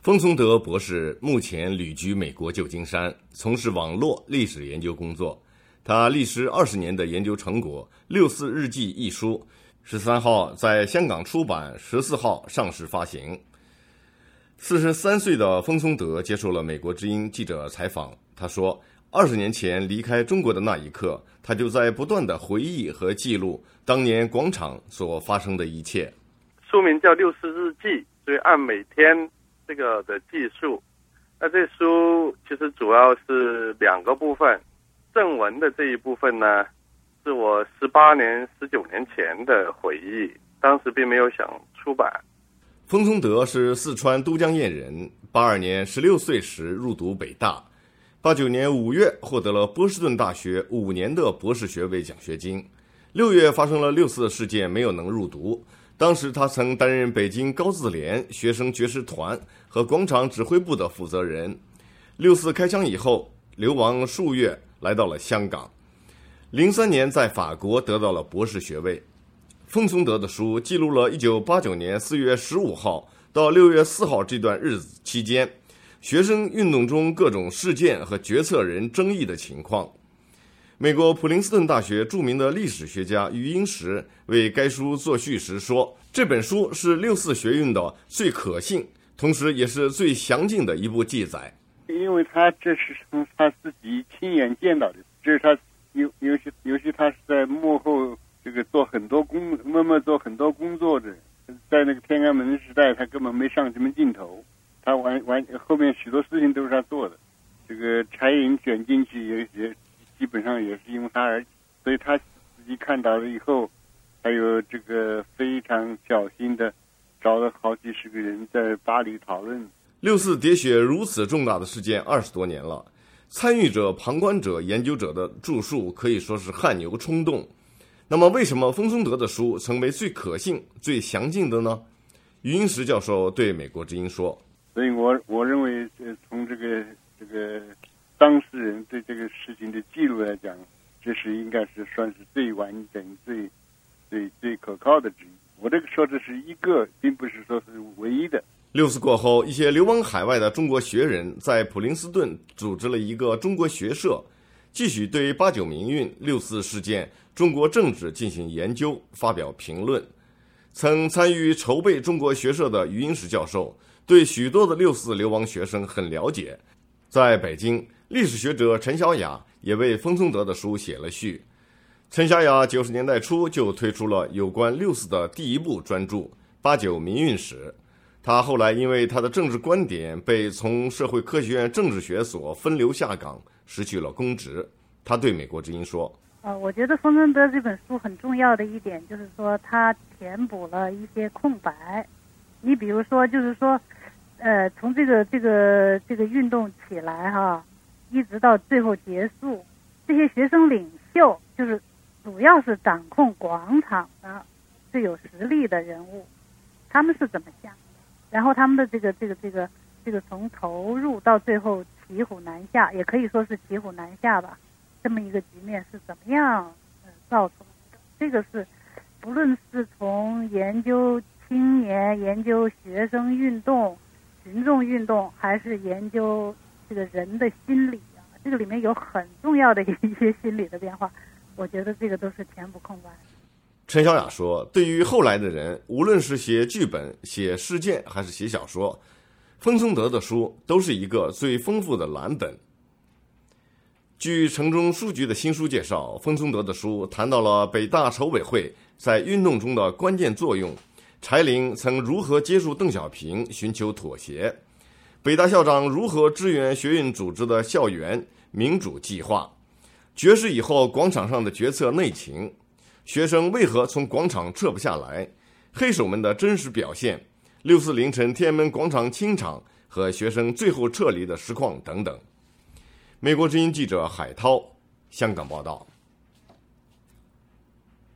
封松德博士目前旅居美国旧金山，从事网络历史研究工作。他历时20年的研究成果《六四日记》一书，13号在香港出版，14号上市发行。43岁的封松德接受了美国之音记者采访，他说，20年前离开中国的那一刻，他就在不断的回忆和记录当年广场所发生的一切。 书名叫《六四日记》，所以按每天这个的记述。那这书其实主要是2个部分，正文的这一部分呢，是我18年、19年前的回忆，当时并没有想出版。 封松德是四川都江堰人，82年16岁时入读北大，89年5月获得了波士顿大学5年的博士学位奖学金。6月发生了六四事件，没有能入读。当时他曾担任北京高自联学生爵士团和广场指挥部的负责人。六四开枪以后，流亡数月，来到了香港。03年在法国得到了博士学位。封松德的书记录了1989年4月15号到6月4号这段日子期间，学生运动中各种事件和决策人争议的情况。美国普林斯顿大学著名的历史学家余英时为该书作序时说，这本书是六四学运的最可信，同时也是最详尽的一部记载。 因为这是从他自己亲眼见到的，这是他尤其他是在幕后这个默默做很多工作的，在那个天安门时代，他根本没上什么镜头，他后面许多事情都是他做的。这个柴营卷进去也基本上也是因为他而起，所以他自己看到了以后，还有这个非常小心的找了好几十个人在巴黎讨论。 六四喋血如此重大的事件20多年了，参与者、旁观者、研究者的著述可以说是汗牛充栋。那么为什么封松德的书成为最可信、最详尽的呢？余英时教授对美国之音说， 所以我认为从这个当事人对这个事情的记录来讲，这是应该是算是最完整、最可靠的之一。我这个说的是一个，并不是说是唯一的。 六四过后，一些流亡海外的中国学人在普林斯顿组织了一个中国学社，继续对89民运、六四事件、中国政治进行研究，发表评论。曾参与筹备中国学社的余英时教授对许多的六四流亡学生很了解。在北京，历史学者陈小雅也为封松德的书写了序。陈小雅90年代初就推出了有关六四的第一部专著《89民运史》。他后来因为他的政治观点被从社会科学院政治学所分流下岗，失去了公职。他对美国之音说， 我觉得封松德这本书很重要的一点就是说，他填补了一些空白。你比如说，就是说，从这个运动起来哈，一直到最后结束，这些学生领袖就是主要是掌控广场的最有实力的人物，他们是怎么想的？然后他们的这个从投入到最后骑虎难下，也可以说是骑虎难下吧，这么一个局面是怎么样造成的？这个是不论是从研究青年、研究学生运动、群众运动，还是研究这个人的心理啊，这个里面有很重要的一些心理的变化，我觉得这个都是填补空白。 陈小雅说，对于后来的人，无论是写剧本、写事件还是写小说，封松德的书都是一个最丰富的蓝本。据城中书局的新书介绍，封松德的书谈到了北大筹委会在运动中的关键作用，柴玲曾如何接触邓小平寻求妥协，北大校长如何支援学运组织的校园民主计划，绝食以后广场上的决策内情，学生为何从广场撤不下来，黑手们的真实表现，6四凌晨天安门广场清场和学生最后撤离的实况等等。美国之音记者海涛，香港报道。